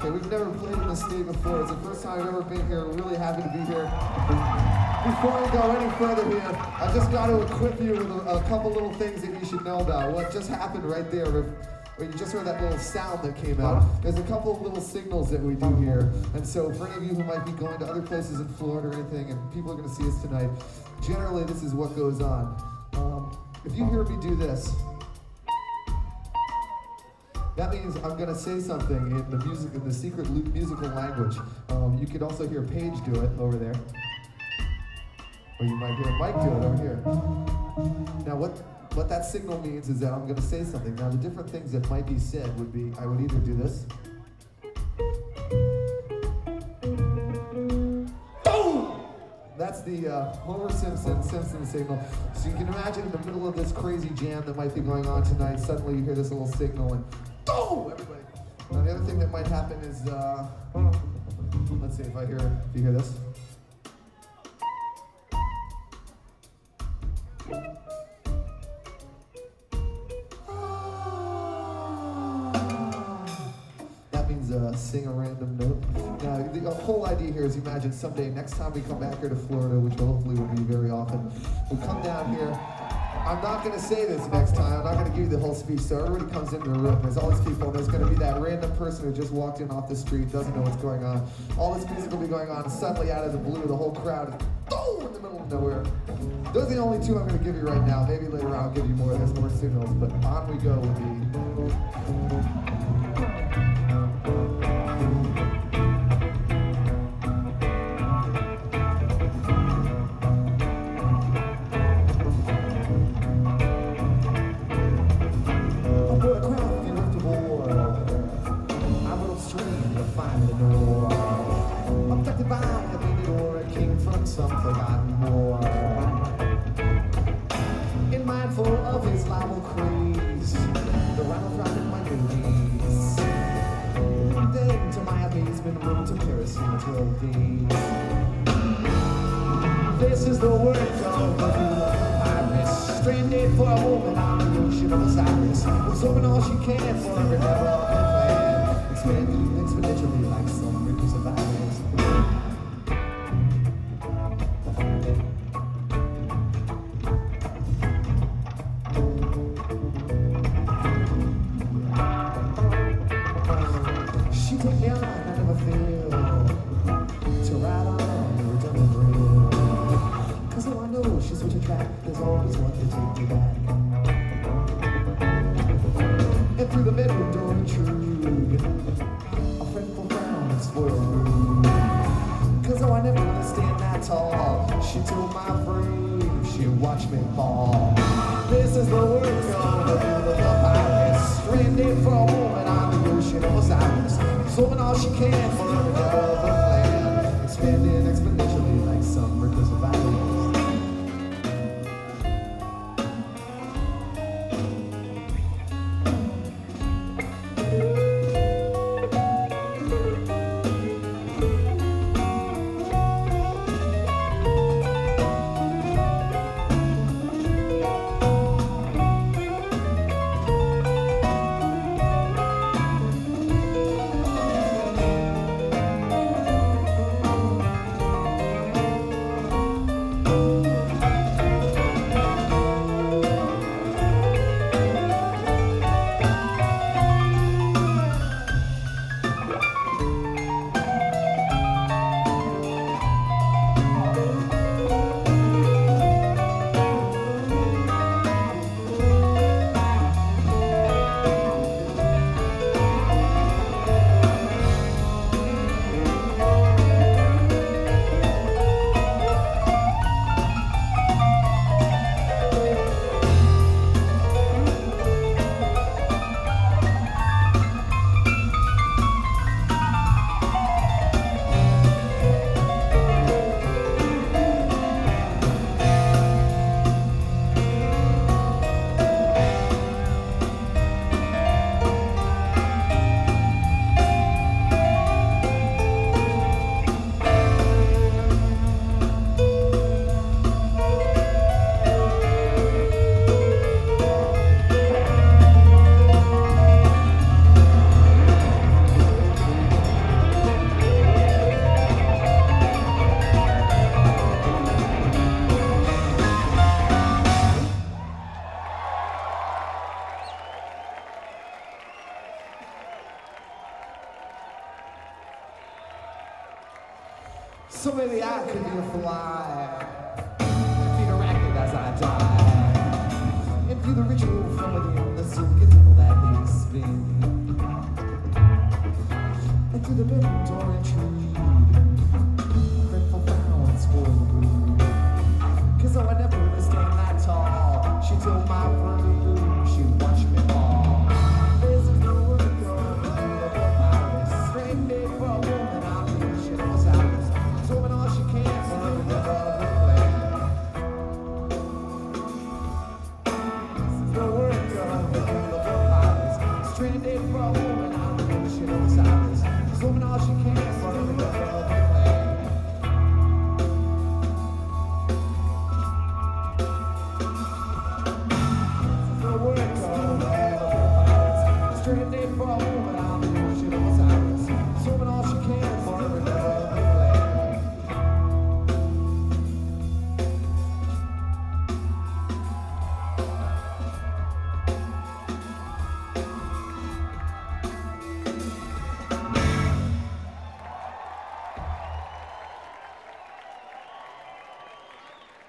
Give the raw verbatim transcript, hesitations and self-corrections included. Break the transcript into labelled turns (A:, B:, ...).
A: Florida. We've never played in this state before. It's the first time I've ever been here. We're really happy to be here. Before I go any further here, I just got to equip you with a, a couple little things that you should know about. What just happened right there, where you just heard that little sound that came out. There's a couple of little signals that we do here. And so for any of you who might be going to other places in Florida or anything, and people are going to see us tonight, generally this is what goes on. Um, if you hear me do this, that means I'm going to say something in the music, in the secret musical language. Um, you could also hear Paige do it over there. Or you might hear Mike do it over here. Now what, what that signal means is that I'm going to say something. Now the different things that might be said would be, I would either do this. Boom! That's the uh, Homer Simpson, Simpson signal. So you can imagine in the middle of this crazy jam that might be going on tonight, suddenly you hear this little signal and boom! Everybody. Now the other thing that might happen is, uh, let's see if I hear, if you hear this. Uh, sing a random note. Now, the whole idea here is imagine someday, next time we come back here to Florida, which hopefully will be very often, we come down here. I'm not going to say this next time. I'm not going to give you the whole speech. So everybody comes into the room. There's all these people, and there's going to be that random person who just walked in off the street, doesn't know what's going on. All this music will be going on, and suddenly out of the blue, the whole crowd is boom in the middle of nowhere. Those are the only two I'm going to give you right now. Maybe later on I'll give you more. There's more signals, but on we go with the... Some forgotten war. In mindful of his libel craze, the rhyme dropped in my movies. Then, to my amazement, wrote to Paris in twelve days. This is the work of the papyrus, stranded for a moment on the ocean of Osiris, absorbing all she can for every level of her plan, expanding exponentially like some rivers of iris. There's always one to take me back. And through the bedroom door intrude a fretful frown and spoiled mood. Cause though I never really stand that tall, she told my frame she'd watch me fall. This is the work of the papyrus, stranded for a moment on the ocean of Osiris, absorbing all she can for every level of her plan, expanding exponentially like some rivers of iris. So maybe I could be a fly, feet erected as I die, and do the ritual from within, the silken temple that they spin, and through the mentor intrude.